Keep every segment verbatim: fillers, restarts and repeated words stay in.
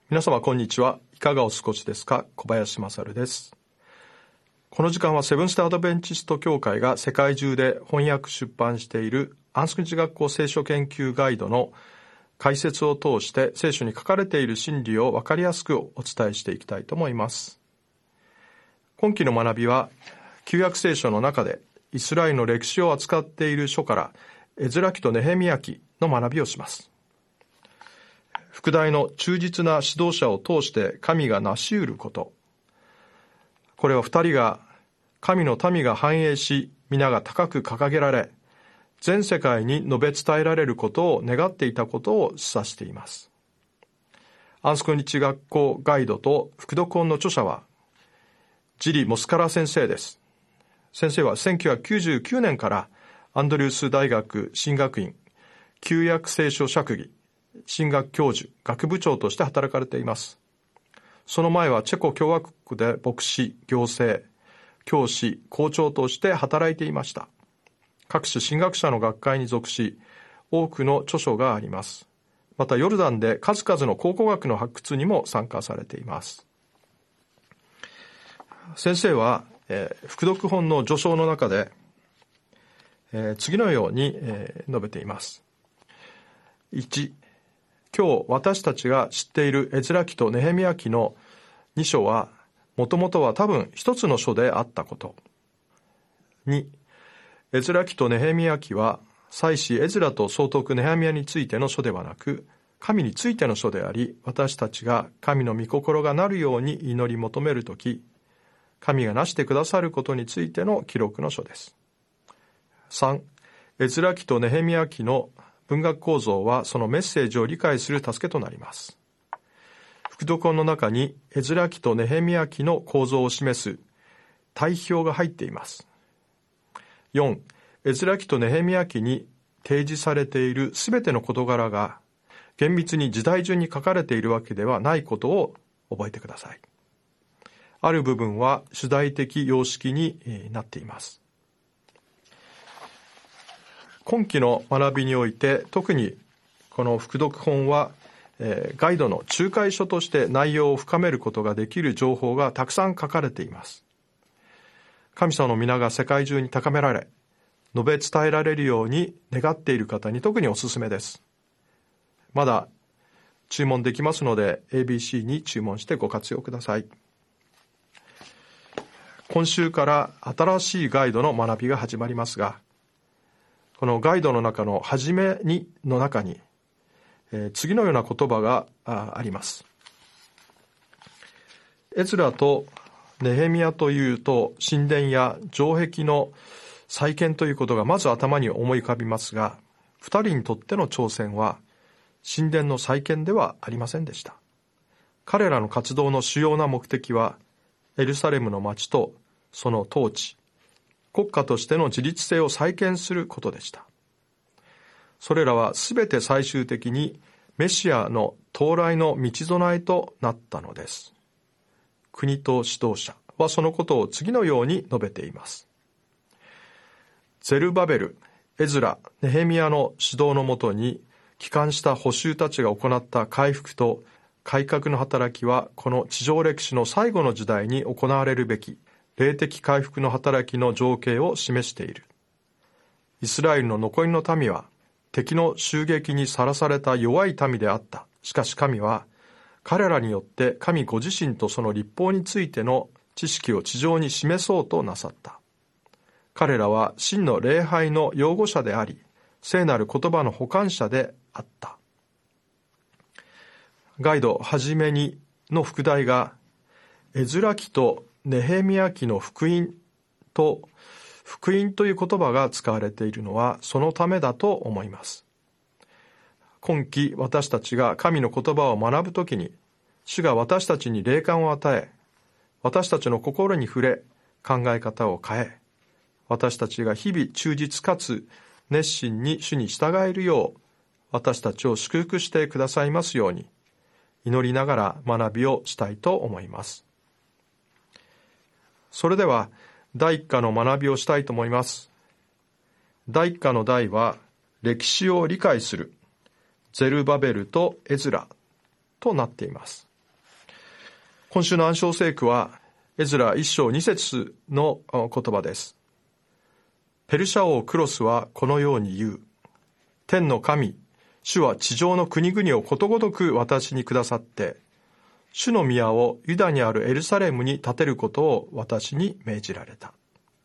皆様こんにちは。いかがお過ごしですか？小林勝です。この時間はセブンステアドベンチスト教会が世界中で翻訳出版している安息日学校聖書研究ガイドの解説を通して聖書に書かれている真理を分かりやすくお伝えしていきたいと思います。今期の学びは旧約聖書の中でイスラエルの歴史を扱っている書からエズラ記とネヘミヤ記の学びをします。副題の忠実な指導者を通して神が成し得ること。これは二人が神の民が繁栄し、皆が高く掲げられ、全世界に述べ伝えられることを願っていたことを示唆しています。安息日学校ガイドと副読本の著者はジリ・モスカラ先生です。先生はせんきゅうひゃくきゅうじゅうきゅうねんからアンドリュース大学神学院旧約聖書釈義神学教授、学部長として働かれています。その前はチェコ共和国で牧師、行政、教師、校長として働いていました。各種神学者の学会に属し、多くの著書があります。またヨルダンで数々の考古学の発掘にも参加されています。先生は、えー、副読本の序章の中で、えー、次のように、えー、述べています。いち、今日私たちが知っているエズラ記とネヘミヤ記のに書はもともとは多分一つの書であったこと。に、エズラ記とネヘミヤ記は祭司エズラと総督ネヘミヤについての書ではなく、神についての書であり、私たちが神の御心がなるように祈り求めるとき、神がなしてくださることについての記録の書です。さん、エズラ記とネヘミヤ記の文学構造はそのメッセージを理解する助けとなります。副読本の中にエズラ記とネヘミヤ記の構造を示す対表が入っています。よん、エズラ記とネヘミヤ記に提示されているすべての事柄が厳密に時代順に書かれているわけではないことを覚えてください。ある部分は主題的様式になっています。今期の学びにおいて特にこの副読本は、えー、ガイドの仲介書として内容を深めることができる情報がたくさん書かれています。神様の皆が世界中に高められ述べ伝えられるように願っている方に特におすすめです。まだ注文できますので エービーシー に注文してご活用ください。今週から新しいガイドの学びが始まりますが、このガイドの中の初めにの中に、えー、次のような言葉が あ, あります。エズラとネヘミヤというと神殿や城壁の再建ということがまず頭に思い浮かびますが、二人にとっての挑戦は神殿の再建ではありませんでした。彼らの活動の主要な目的はエルサレムの町とその統治、国家としての自立性を再建することでした。それらはすべて最終的にメシアの到来の道備えとなったのです。国と指導者はそのことを次のように述べています。ゼルバベル、エズラ、ネヘミヤの指導のもとに帰還した捕囚たちが行った回復と改革の働きはこの地上歴史の最後の時代に行われるべき霊的回復の働きの情景を示している。イスラエルの残りの民は敵の襲撃にさらされた弱い民であった。しかし神は彼らによって神ご自身とその律法についての知識を地上に示そうとなさった。彼らは真の礼拝の擁護者であり、聖なる言葉の補完者であった。ガイドはじめにの副題がエズラ記とネヘミヤ記の福音と福音という言葉が使われているのはそのためだと思います。今期私たちが神の言葉を学ぶときに、主が私たちに霊感を与え、私たちの心に触れ、考え方を変え、私たちが日々忠実かつ熱心に主に従えるよう、私たちを祝福してくださいますように、祈りながら学びをしたいと思います。それでは第一課の学びをしたいと思います。第一課の題は歴史を理解するゼルバベルとエズラとなっています。 今週の暗唱聖句はエズラ一章二節の言葉です。ペルシャ王クロスはこのように言う。天の神、主は地上の国々をことごとく私にくださって、主の宮をユダにあるエルサレムに建てることを私に命じられた。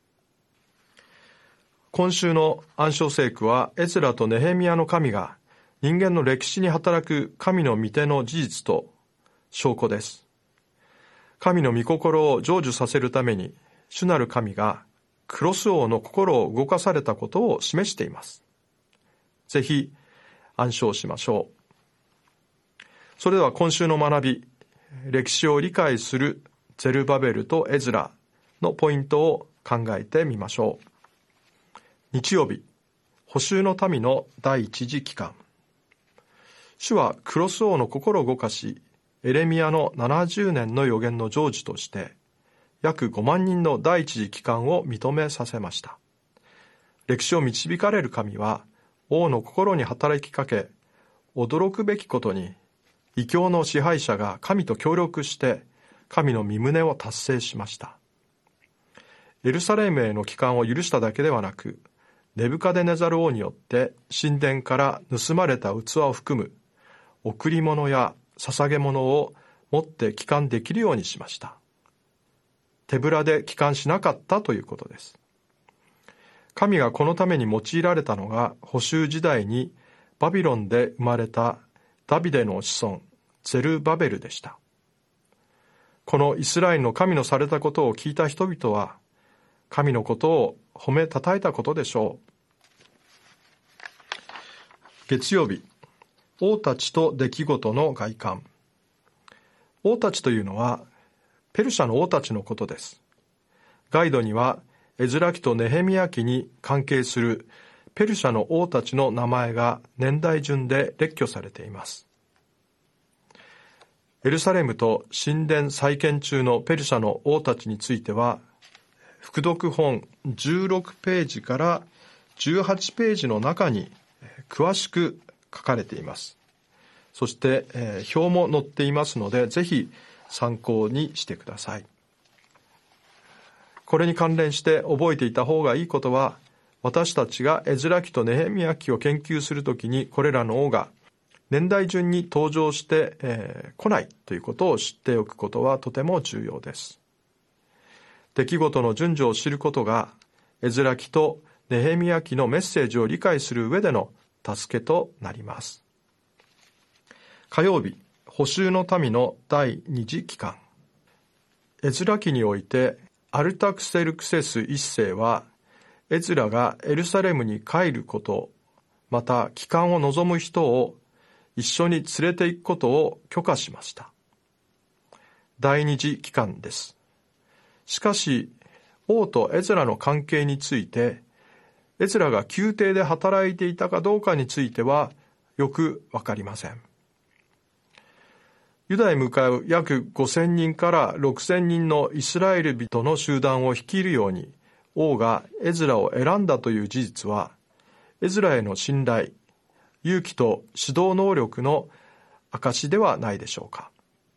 今週の暗唱聖句はエズラとネヘミヤの神が人間の歴史に働く神の御手の事実と証拠です。神の御心を成就させるために主なる神がクロス王の心を動かされたことを示しています。ぜひ暗唱しましょう。それでは今週の学び、歴史を理解するゼルバベルとエズラのポイントを考えてみましょう。日曜日、捕囚の民の第一次期間。主はクロス王の心を動かし、エレミヤのななじゅうねんの預言の成就として、約ごまん人の第一次期間を認めさせました。歴史を導かれる神は、王の心に働きかけ、驚くべきことに、異教の支配者が神と協力して、神の御胸を達成しました。エルサレムへの帰還を許しただけではなく、ネブカデネザル王によって神殿から盗まれた器を含む贈り物や捧げ物を持って帰還できるようにしました。手ぶらで帰還しなかったということです。神がこのために用いられたのが捕囚時代にバビロンで生まれたダビデの子孫ゼルバベルでした。このイスラエルの神のされたことを聞いた人々は神のことを褒めたたえたことでしょう。月曜日、王たちと出来事の外観。王たちというのはペルシャの王たちのことです。ガイドにはエズラ記とネヘミヤ記に関係するペルシャの王たちの名前が年代順で列挙されています。エルサレムと神殿再建中のペルシャの王たちについては、副読本じゅうろくページからじゅうはちページの中に詳しく書かれています。そして、えー、表も載っていますので、ぜひ参考にしてください。これに関連して覚えていた方がいいことは、私たちがエズラ記とネヘミヤ記を研究するときに、これらの王が年代順に登場して、えー、来ないということを知っておくことはとても重要です。出来事の順序を知ることが、エズラ記とネヘミヤ記のメッセージを理解する上での助けとなります。火曜日、捕囚の民の第二次期間。エズラ記において、アルタクセルクセス一世は、エズラがエルサレムに帰ること、また帰還を望む人を一緒に連れて行くことを許可しました。第二次期間です。しかし、王とエズラの関係について、エズラが宮廷で働いていたかどうかについてはよくわかりません。ユダへ向かう約ごせんにんからろくせんにんのイスラエル人の集団を率いるように、王がエズラを選んだという事実は、エズラへの信頼、勇気と指導能力の証ではないでしょうか。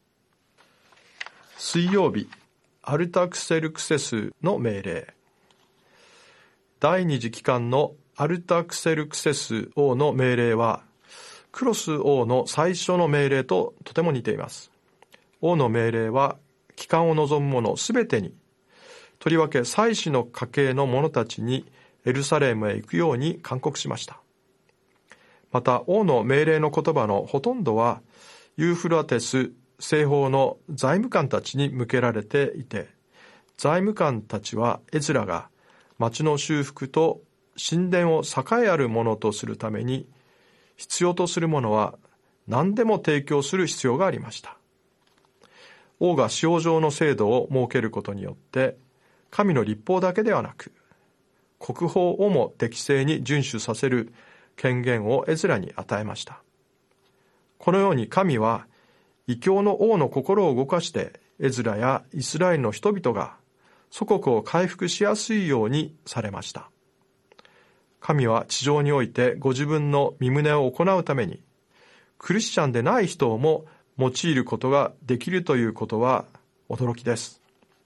水曜日、アルタクセルクセスの命令。第二次期間のアルタクセルクセス王の命令は、クロス王の最初の命令ととても似ています。王の命令は、帰還を望む者すべてに、とりわけ祭司の家系の者たちにエルサレムへ行くように勧告しました。また、王の命令の言葉のほとんどは、ユーフラテス西方の財務官たちに向けられていて、財務官たちはエズラが町の修復と神殿を栄えあるものとするために必要とするものは何でも提供する必要がありました。王が使用上の制度を設けることによって、神の律法だけではなく、国法をも適正に遵守させる権限をエズラに与えました。このように神は異教の王の心を動かしてエズラやイスラエルの人々が祖国を回復しやすいようにされました。神は地上においてご自分の御胸を行うためにクリスチャンでない人をも用いることができるということは驚きです。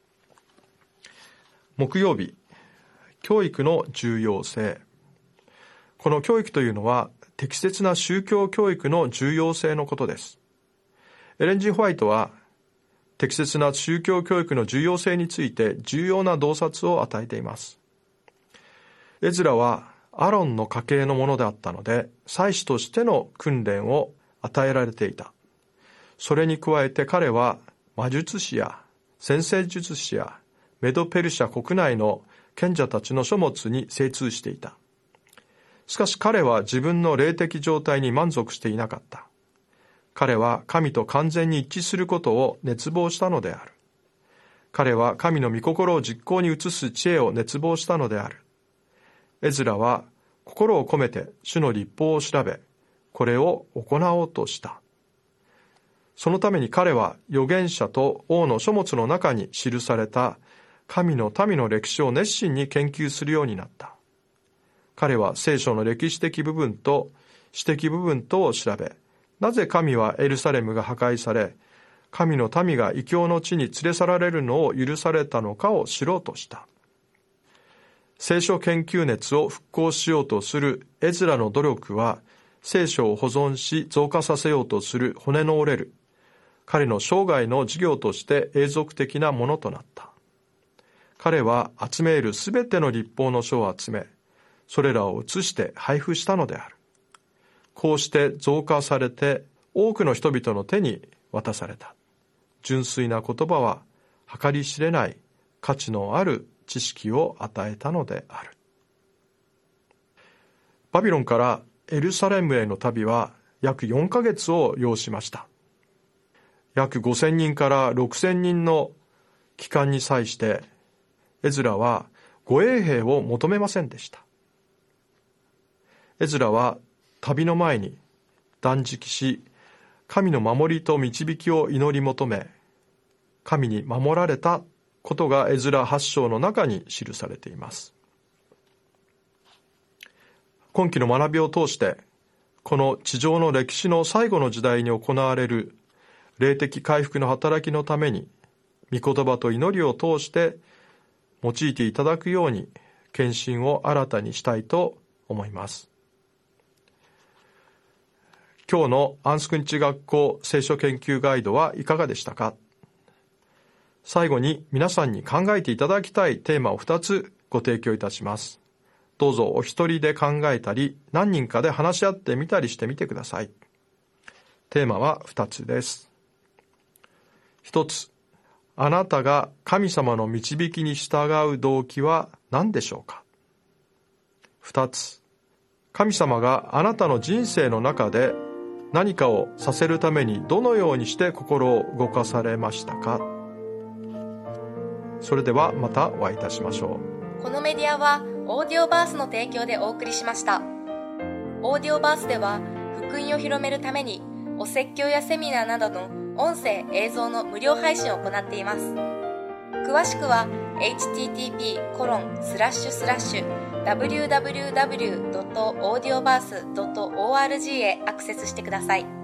木曜日、教育の重要性。この教育というのは適切な宗教教育の重要性のことです。エレン・ジー・ホワイトは適切な宗教教育の重要性について重要な洞察を与えています。エズラはアロンの家系のものであったので、祭司としての訓練を与えられていた。それに加えて彼は魔術師や占星術師やメドペルシャ国内の賢者たちの書物に精通していた。しかし彼は自分の霊的状態に満足していなかった。彼は神と完全に一致することを熱望したのである。彼は神の御心を実行に移す知恵を熱望したのである。エズラは心を込めて主の律法を調べ、これを行おうとした。そのために彼は預言者と王の書物の中に記された神の民の歴史を熱心に研究するようになった。彼は聖書の歴史的部分と史的部分とを調べ、なぜ神はエルサレムが破壊され、神の民が異教の地に連れ去られるのを許されたのかを知ろうとした。聖書研究熱を復興しようとするエズラの努力は、聖書を保存し増加させようとする骨の折れる、彼の生涯の事業として永続的なものとなった。彼は集めるすべての律法の書を集め、それらを写して配布したのである。こうして増加されて多くの人々の手に渡された。純粋な言葉は計り知れない価値のある知識を与えたのである。バビロンからエルサレムへの旅は約よんかげつを要しました。約ごせんにんからろくせんにんの期間に際してエズラは護衛兵を求めませんでした。エズラは旅の前に断食し、神の守りと導きを祈り求め、神に守られたことがエズラはち章の中に記されています。今期の学びを通して、この地上の歴史の最後の時代に行われる霊的回復の働きのために、御言葉と祈りを通して用いていただくように、献身を新たにしたいと思います。今日のアンスク日学校聖書研究ガイドはいかがでしたか？最後に皆さんに考えていただきたいテーマをふたつご提供いたします。どうぞお一人で考えたり、何人かで話し合ってみたりしてみてください。テーマはふたつです。ひとつ、あなたが神様の導きに従う動機は何でしょうか？ふたつ、神様があなたの人生の中で何かをさせるためにどのようにして心を動かされましたか？それではまたお会いいたしましょう。このメディアはオーディオバースの提供でお送りしました。オーディオバースでは福音を広めるためにお説教やセミナーなどの音声映像の無料配信を行っています。詳しくは エイチティーティーピーコロンスラッシュスラッシュダブリューダブリューダブリュードットオーディオバースドットオーアールジー へアクセスしてください。